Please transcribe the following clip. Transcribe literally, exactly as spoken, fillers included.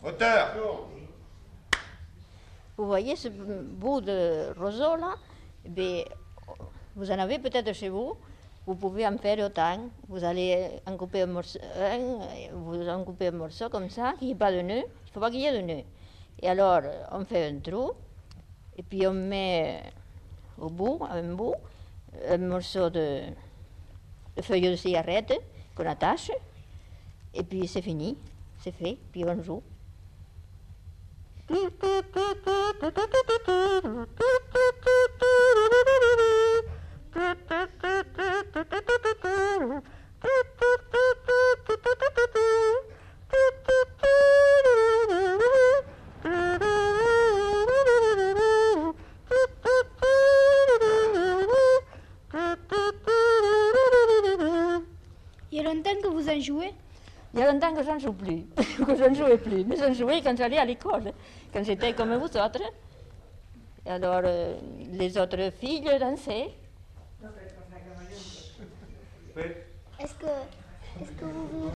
Hauteur. Vous voyez ce bout de roseau là, eh vous en avez peut-être chez vous. Vous pouvez en faire autant. Vous allez en couper un morceau, un, vous en coupez un morceau comme ça, qu'il n'y ait pas de nœud. Il ne faut pas qu'il y ait de nœud. Et alors, on fait un trou, et puis on met au bout, à un bout, un morceau de, de feuille de cigarette qu'on attache, et puis c'est fini, c'est fait, puis on joue. Il y a longtemps que vous en jouez? Il y a longtemps que je n'en joue plus, que je ne jouais plus, mais j'en jouais quand j'allais à l'école, quand j'étais comme vous autres. Et alors, euh, les autres filles dansaient. Est-ce que, est-ce que vous